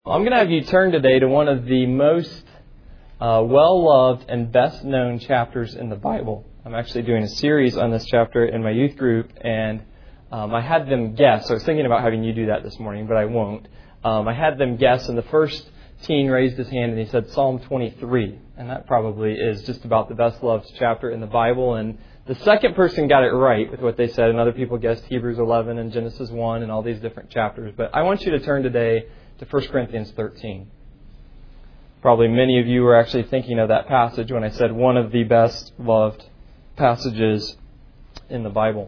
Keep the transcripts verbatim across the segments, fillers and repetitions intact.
I'm going to have you turn today to one of the most uh, well-loved and best-known chapters in the Bible. I'm actually doing a series on this chapter in my youth group, and um, I had them guess. I was thinking about having you do that this morning, but I won't. Um, I had them guess, and the first teen raised his hand, and he said Psalm twenty-three. And that probably is just about the best-loved chapter in the Bible. And the second person got it right with what they said, and other people guessed Hebrews eleven and Genesis one and all these different chapters. But I want you to turn today to First Corinthians thirteen. Probably many of you were actually thinking of that passage when I said one of the best loved passages in the Bible.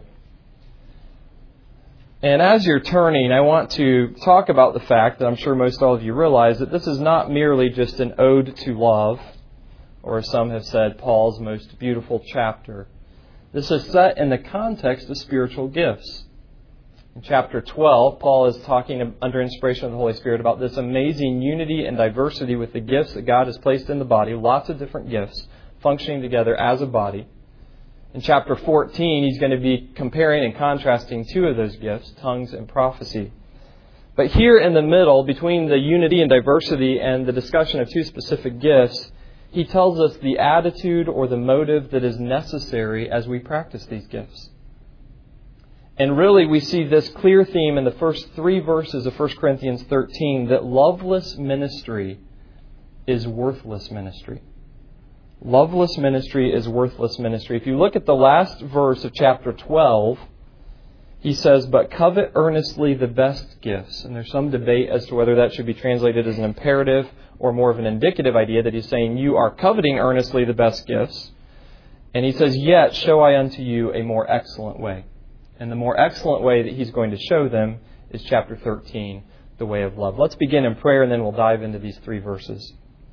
And as you're turning, I want to talk about the fact that I'm sure most all of you realize that this is not merely just an ode to love, or as some have said, Paul's most beautiful chapter. This is set in the context of spiritual gifts. In chapter twelve, Paul is talking under inspiration of the Holy Spirit about this amazing unity and diversity with the gifts that God has placed in the body, lots of different gifts functioning together as a body. In chapter fourteen, he's going to be comparing and contrasting two of those gifts, tongues and prophecy. But here in the middle, between the unity and diversity and the discussion of two specific gifts, he tells us the attitude or the motive that is necessary as we practice these gifts. And really, we see this clear theme in the first three verses of First Corinthians thirteen, that loveless ministry is worthless ministry. Loveless ministry is worthless ministry. If you look at the last verse of chapter twelve, he says, "But covet earnestly the best gifts." And there's some debate as to whether that should be translated as an imperative or more of an indicative idea, that he's saying you are coveting earnestly the best gifts. And he says, "Yet show I unto you a more excellent way." And the more excellent way that he's going to show them is chapter thirteen, the way of love. Let's begin in prayer, and then we'll dive into these three verses.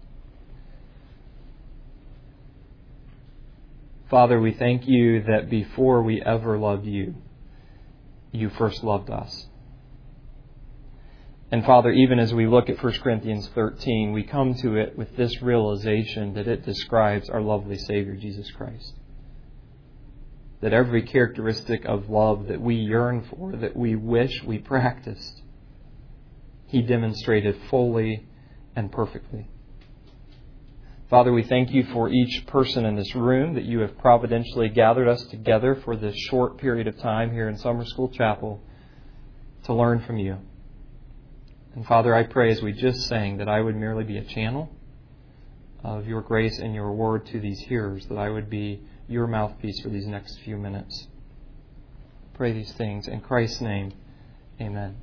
Father, we thank you that before we ever loved you, you first loved us. And Father, even as we look at First Corinthians thirteen, we come to it with this realization that it describes our lovely Savior, Jesus Christ. That every characteristic of love that we yearn for, that we wish we practiced, He demonstrated fully and perfectly. Father, we thank you for each person in this room, that you have providentially gathered us together for this short period of time here in Summer School Chapel to learn from you. And Father, I pray as we just sang that I would merely be a channel of your grace and your word to these hearers, that I would be your mouthpiece for these next few minutes. Pray these things in Christ's name. Amen.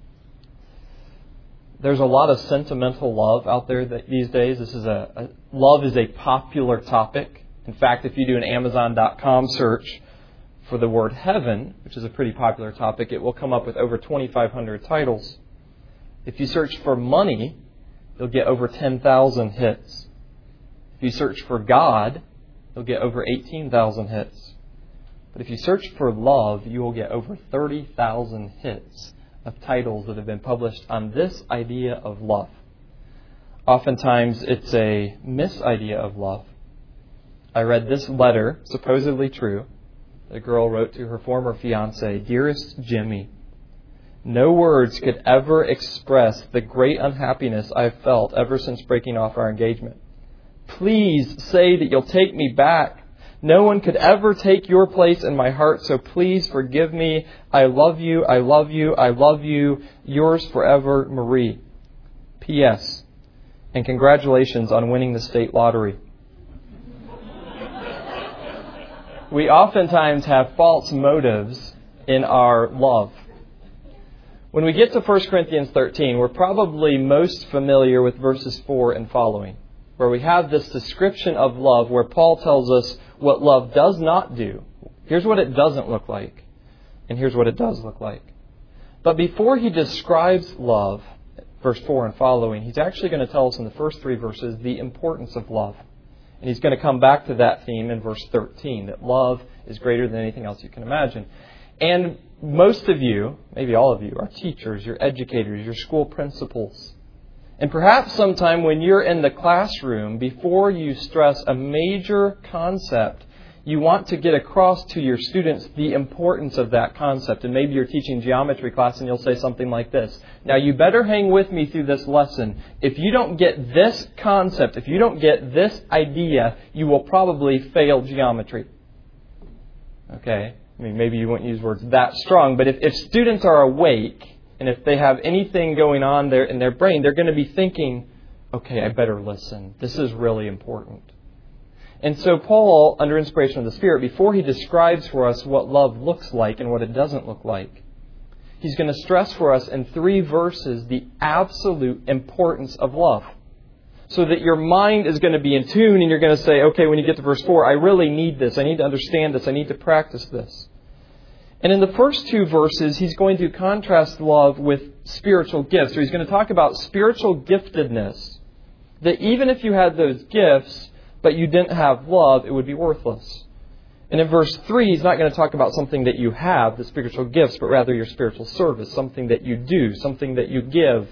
There's a lot of sentimental love out there that these days. This is a, a love is a popular topic. In fact, if you do an Amazon dot com search for the word heaven, which is a pretty popular topic, it will come up with over twenty-five hundred titles. If you search for money, you'll get over ten thousand hits. If you search for God, you'll get over eighteen thousand hits. But if you search for love, you will get over thirty thousand hits of titles that have been published on this idea of love. Oftentimes, it's a misidea of love. I read this letter, supposedly true, that a girl wrote to her former fiancé, "Dearest Jimmy, no words could ever express the great unhappiness I've felt ever since breaking off our engagement. Please say that you'll take me back. No one could ever take your place in my heart, so please forgive me. I love you, I love you, I love you. Yours forever, Marie. P S And congratulations on winning the state lottery." We oftentimes have false motives in our love. When we get to First Corinthians thirteen, we're probably most familiar with verses four and following, where we have this description of love where Paul tells us what love does not do. Here's what it doesn't look like, and here's what it does look like. But before he describes love, verse four and following, he's actually going to tell us in the first three verses the importance of love. And he's going to come back to that theme in verse thirteen, that love is greater than anything else you can imagine. And most of you, maybe all of you, are teachers, you're educators, you're school principals. And perhaps sometime when you're in the classroom, before you stress a major concept, You want to get across to your students the importance of that concept. And maybe you're teaching geometry class and you'll say something like this. Now, you better hang with me through this lesson. If you don't get this concept, if you don't get this idea, you will probably fail geometry. Okay? I mean, maybe you won't use words that strong, but if, if students are awake and if they have anything going on there in their brain, they're going to be thinking, okay, I better listen. This is really important. And so Paul, under inspiration of the Spirit, before he describes for us what love looks like and what it doesn't look like, he's going to stress for us in three verses the absolute importance of love. So that your mind is going to be in tune and you're going to say, okay, when you get to verse four, I really need this. I need to understand this. I need to practice this. And in the first two verses, he's going to contrast love with spiritual gifts. So he's going to talk about spiritual giftedness. That even if you had those gifts, but you didn't have love, it would be worthless. And in verse three, he's not going to talk about something that you have, the spiritual gifts, but rather your spiritual service, something that you do, something that you give.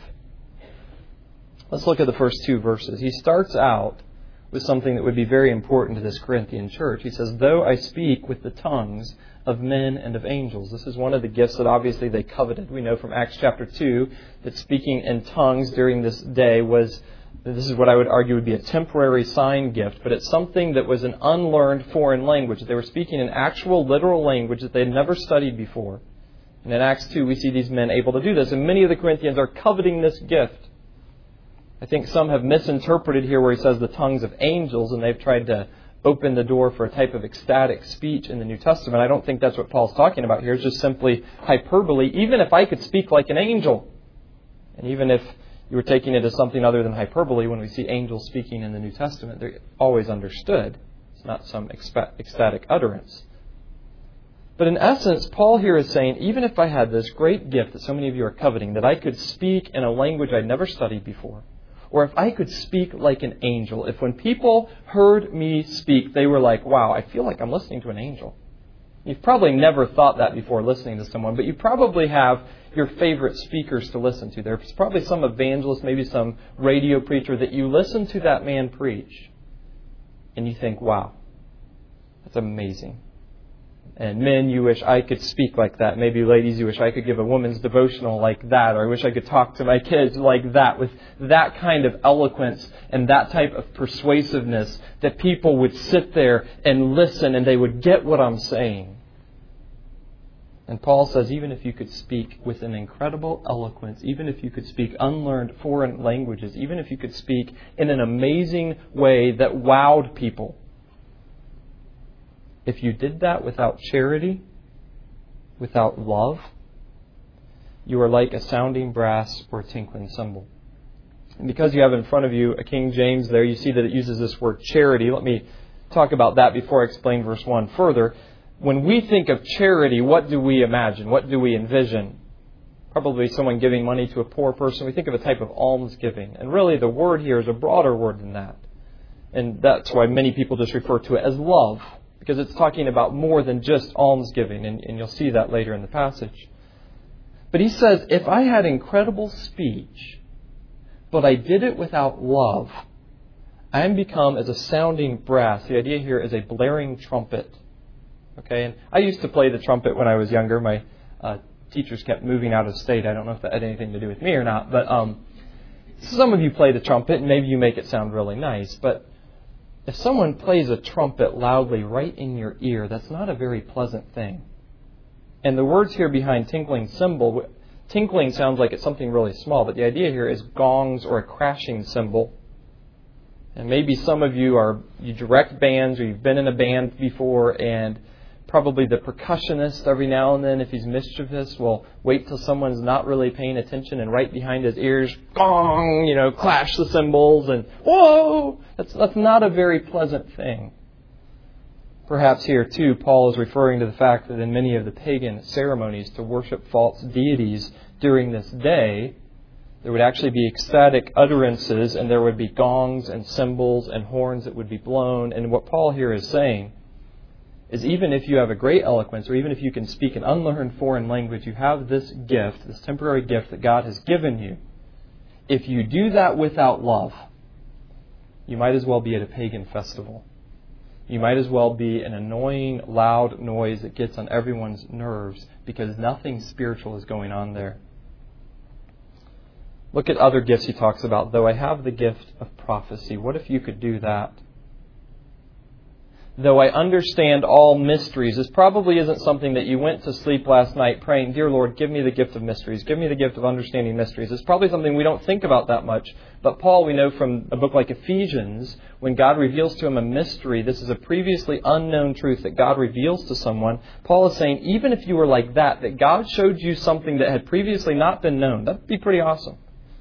Let's look at the first two verses. He starts out with something that would be very important to this Corinthian church. He says, though I speak with the tongues of men and of angels. This is one of the gifts that obviously they coveted. We know from Acts chapter two that speaking in tongues during this day was, this is what I would argue would be a temporary sign gift, but it's something that was an unlearned foreign language. They were speaking an actual literal language that they'd never studied before. And in Acts two, we see these men able to do this. And many of the Corinthians are coveting this gift. I think some have misinterpreted here where he says the tongues of angels, and they've tried to open the door for a type of ecstatic speech in the New Testament. I don't think that's what Paul's talking about here. It's just simply hyperbole. Even if I could speak like an angel, and even if you were taking it as something other than hyperbole, when we see angels speaking in the New Testament, they're always understood. It's not some ecstatic utterance. But in essence, Paul here is saying, even if I had this great gift that so many of you are coveting, that I could speak in a language I'd never studied before, or if I could speak like an angel, if when people heard me speak, they were like, wow, I feel like I'm listening to an angel. You've probably never thought that before listening to someone, but you probably have your favorite speakers to listen to. There's probably some evangelist, maybe some radio preacher that you listen to that man preach, and you think, wow, that's amazing. And men, you wish I could speak like that. Maybe ladies, you wish I could give a woman's devotional like that. Or I wish I could talk to my kids like that, with that kind of eloquence and that type of persuasiveness, that people would sit there and listen and they would get what I'm saying. And Paul says, even if you could speak with an incredible eloquence, even if you could speak unlearned foreign languages, even if you could speak in an amazing way that wowed people, if you did that without charity, without love, you are like a sounding brass or a tinkling cymbal. And because you have in front of you a King James there, you see that it uses this word charity. Let me talk about that before I explain verse one further. When we think of charity, what do we imagine? What do we envision? Probably someone giving money to a poor person. We think of a type of almsgiving. And really the word here is a broader word than that. And that's why many people just refer to it as love, because it's talking about more than just almsgiving, and, and you'll see that later in the passage. But he says, if I had incredible speech, but I did it without love, I am become as a sounding brass. The idea here is a blaring trumpet. Okay, and I used to play the trumpet when I was younger. My uh, teachers kept moving out of state. I don't know if that had anything to do with me or not, but um, some of you play the trumpet, and maybe you make it sound really nice, but if someone plays a trumpet loudly right in your ear, that's not a very pleasant thing. And the words here behind tinkling cymbal, tinkling sounds like it's something really small, but the idea here is gongs or a crashing cymbal. And maybe some of you are, you direct bands, or you've been in a band before, and probably the percussionist every now and then, if he's mischievous, will wait till someone's not really paying attention and right behind his ears, gong, you know, clash the cymbals and whoa! That's, that's not a very pleasant thing. Perhaps here too, Paul is referring to the fact that in many of the pagan ceremonies to worship false deities during this day, there would actually be ecstatic utterances, and there would be gongs and cymbals and horns that would be blown. And what Paul here is saying is, even if you have a great eloquence, or even if you can speak an unlearned foreign language, you have this gift, this temporary gift that God has given you. If you do that without love, you might as well be at a pagan festival. you might as well be an annoying, loud noise that gets on everyone's nerves because nothing spiritual is going on there. Look at other gifts he talks about. Though I have the gift of prophecy, what if you could do that? Though I understand all mysteries. This probably isn't something that you went to sleep last night praying, Dear Lord, give me the gift of mysteries. Give me the gift of understanding mysteries. It's probably something we don't think about that much. But Paul, we know from a book like Ephesians, when God reveals to him a mystery, this is a previously unknown truth that God reveals to someone. Paul is saying, even if you were like that, that God showed you something that had previously not been known, that would be pretty awesome.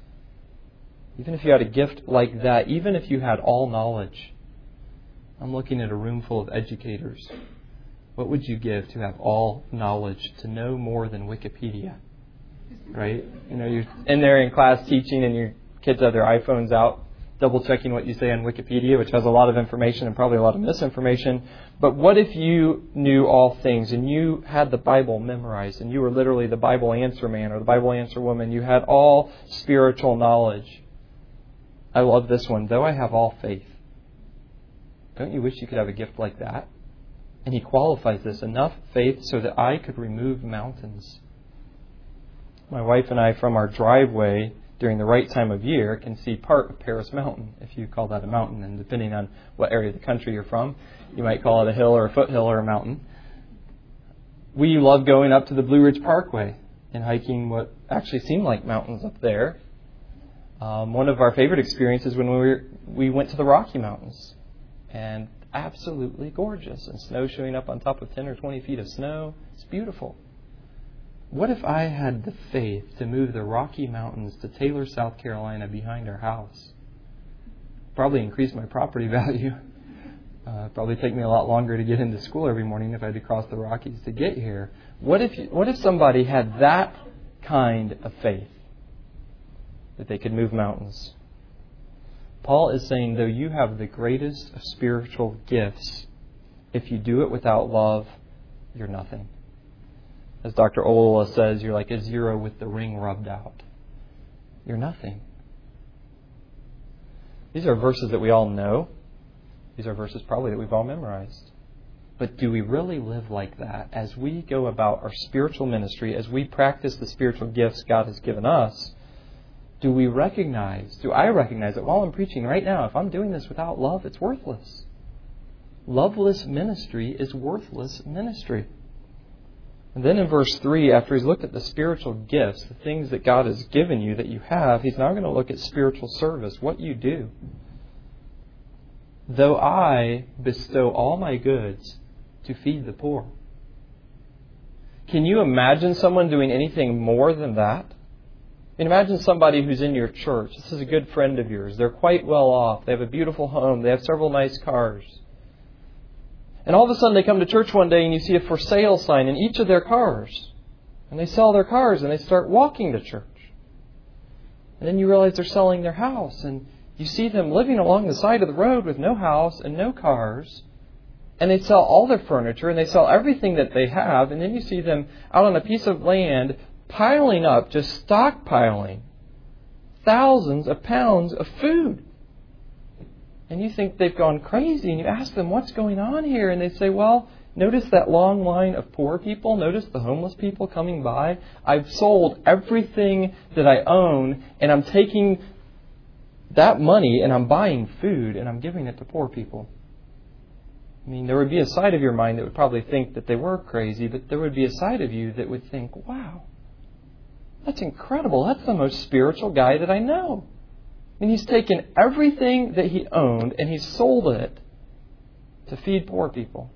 Even if you had a gift like that, even if you had all knowledge. I'm looking at a room full of educators. What would you give to have all knowledge, to know more than Wikipedia? Right? You know, you're in there in class teaching and your kids have their iPhones out, double checking what you say on Wikipedia, which has a lot of information and probably a lot of misinformation. But what if you knew all things and you had the Bible memorized and you were literally the Bible answer man or the Bible answer woman? You had all spiritual knowledge. I love this one. Though I have all faith. Don't you wish you could have a gift like that? And he qualifies this, enough faith so that I could remove mountains. My wife and I, from our driveway, during the right time of year, can see part of Paris Mountain, if you call that a mountain. And depending on what area of the country you're from, you might call it a hill or a foothill or a mountain. We love going up to the Blue Ridge Parkway and hiking what actually seem like mountains up there. Um, one of our favorite experiences when we were, we went to the Rocky Mountains. And absolutely gorgeous. And snow showing up on top of ten or twenty feet of snow. It's beautiful. What if I had the faith to move the Rocky Mountains to Taylor, South Carolina behind our house? Probably increase my property value. Uh, probably take me a lot longer to get into school every morning if I had to cross the Rockies to get here. What if, what if somebody had that kind of faith? That they could move mountains. Paul is saying, though you have the greatest of spiritual gifts, if you do it without love, you're nothing. As Doctor Ola says, you're like a zero with the ring rubbed out. You're nothing. These are verses that we all know. These are verses probably that we've all memorized. But do we really live like that as we go about our spiritual ministry, as we practice the spiritual gifts God has given us? Do we recognize, do I recognize that while I'm preaching right now, if I'm doing this without love, it's worthless. Loveless ministry is worthless ministry. And then in verse three, after he's looked at the spiritual gifts, the things that God has given you that you have, he's now going to look at spiritual service, what you do. Though I bestow all my goods to feed the poor. Can you imagine someone doing anything more than that? And imagine somebody who's in your church. This is a good friend of yours. They're quite well off. They have a beautiful home. They have several nice cars. And all of a sudden they come to church one day and you see a for sale sign in each of their cars. And they sell their cars and they start walking to church. And then you realize they're selling their house. And you see them living along the side of the road with no house and no cars. And they sell all their furniture and they sell everything that they have. And then you see them out on a piece of land piling up, just stockpiling thousands of pounds of food. And you think they've gone crazy, and you ask them, what's going on here? And they say, well, notice that long line of poor people. Notice the homeless people coming by. I've sold everything that I own, and I'm taking that money, and I'm buying food, and I'm giving it to poor people. I mean, there would be a side of your mind that would probably think that they were crazy, but there would be a side of you that would think, wow, that's incredible. That's the most spiritual guy that I know. And he's taken everything that he owned and he's sold it to feed poor people.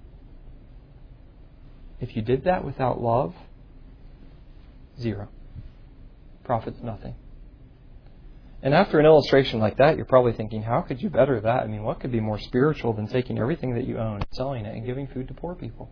If you did that without love, zero. Profits nothing. And after an illustration like that, you're probably thinking, how could you better that? I mean, what could be more spiritual than taking everything that you own, selling it, and giving food to poor people?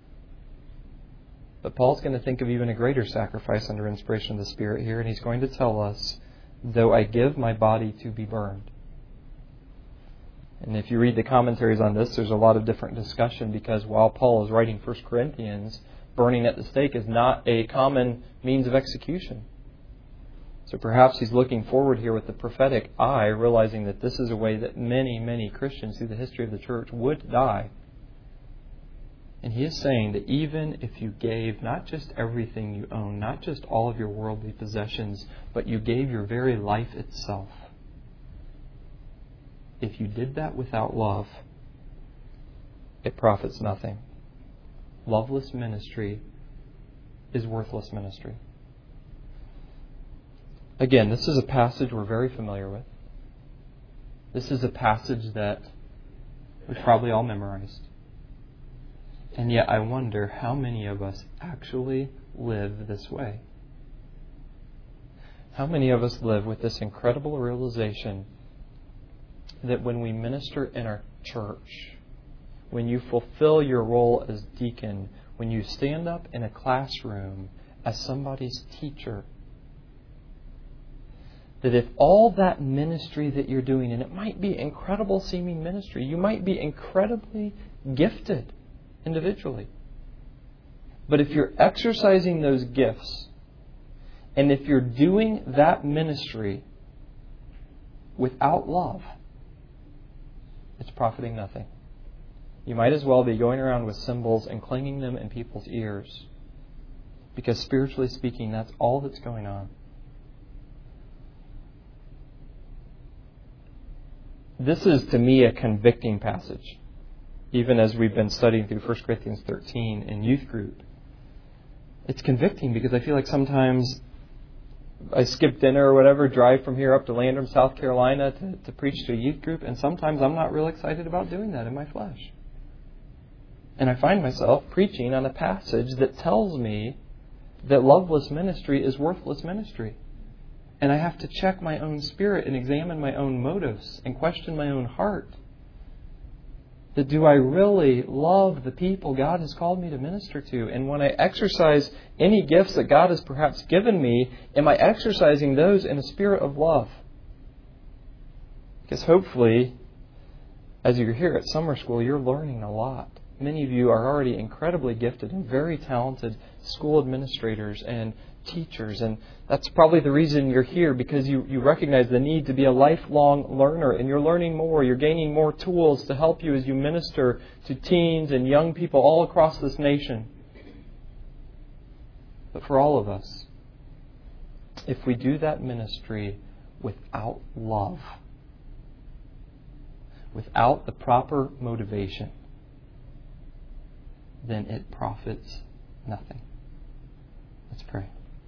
But Paul's going to think of even a greater sacrifice under inspiration of the Spirit here, and he's going to tell us, though I give my body to be burned. And if you read the commentaries on this, there's a lot of different discussion, because while Paul is writing First Corinthians, burning at the stake is not a common means of execution. So perhaps He's looking forward here with the prophetic eye, realizing that this is a way that many, many Christians through the history of the church would die. And He is saying that even if you gave not just everything you own, not just all of your worldly possessions, but you gave your very life itself, if you did that without love, it profits nothing. Loveless ministry is worthless ministry. Again, this is a passage we're very familiar with. This is a passage that we've probably all memorized. And yet I wonder how many of us actually live this way. How many of us live with this incredible realization that when we minister in our church, when you fulfill your role as deacon, when you stand up in a classroom as somebody's teacher, that if all that ministry that you're doing, and it might be incredible seeming ministry, you might be incredibly gifted individually. But if you're exercising those gifts, and if you're doing that ministry without love, it's profiting nothing. You might as well be going around with cymbals and clanging them in people's ears. Because spiritually speaking, that's all that's going on. This is, to me, a convicting passage. Even as we've been studying through First Corinthians thirteen in youth group. It's convicting because I feel like sometimes I skip dinner or whatever, drive from here up to Landrum, South Carolina to, to preach to a youth group, and sometimes I'm not real excited about doing that in my flesh. And I find myself preaching on a passage that tells me that loveless ministry is worthless ministry. And I have to check my own spirit and examine my own motives and question my own heart. That do I really love the people God has called me to minister to? And when I exercise any gifts that God has perhaps given me, am I exercising those in a spirit of love? Because hopefully, as you're here at summer school, you're learning a lot. Many of you are already incredibly gifted and very talented school administrators and teachers. And that's probably the reason you're here, because you, you recognize the need to be a lifelong learner. And you're learning more. You're gaining more tools to help you as you minister to teens and young people all across this nation. But for all of us, if we do that ministry without love, without the proper motivation, then it profits nothing. Let's pray.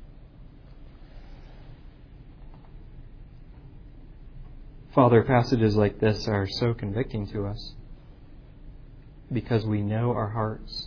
Father, passages like this are so convicting to us because we know our hearts.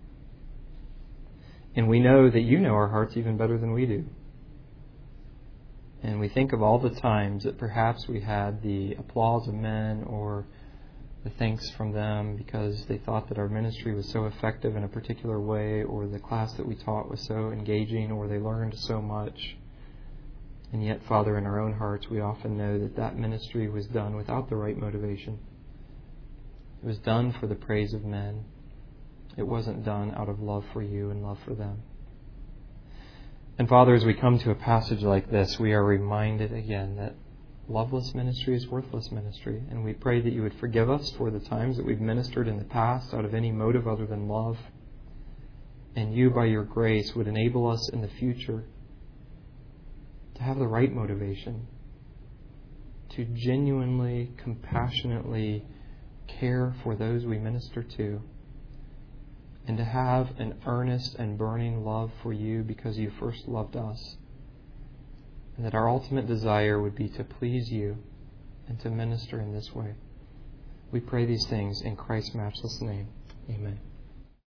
And we know that you know our hearts even better than we do. And we think of all the times that perhaps we had the applause of men or the thanks from them because they thought that our ministry was so effective in a particular way, or the class that we taught was so engaging, or they learned so much. And yet, Father, in our own hearts, we often know that that ministry was done without the right motivation. It was done for the praise of men. It wasn't done out of love for you and love for them. And Father, as we come to a passage like this, we are reminded again that loveless ministry is worthless ministry. And we pray that you would forgive us for the times that we've ministered in the past out of any motive other than love. And you, by your grace, would enable us in the future to have the right motivation, to genuinely, compassionately care for those we minister to, and to have an earnest and burning love for you because you first loved us. And that our ultimate desire would be to please you and to minister in this way. We pray these things in Christ's matchless name. Amen.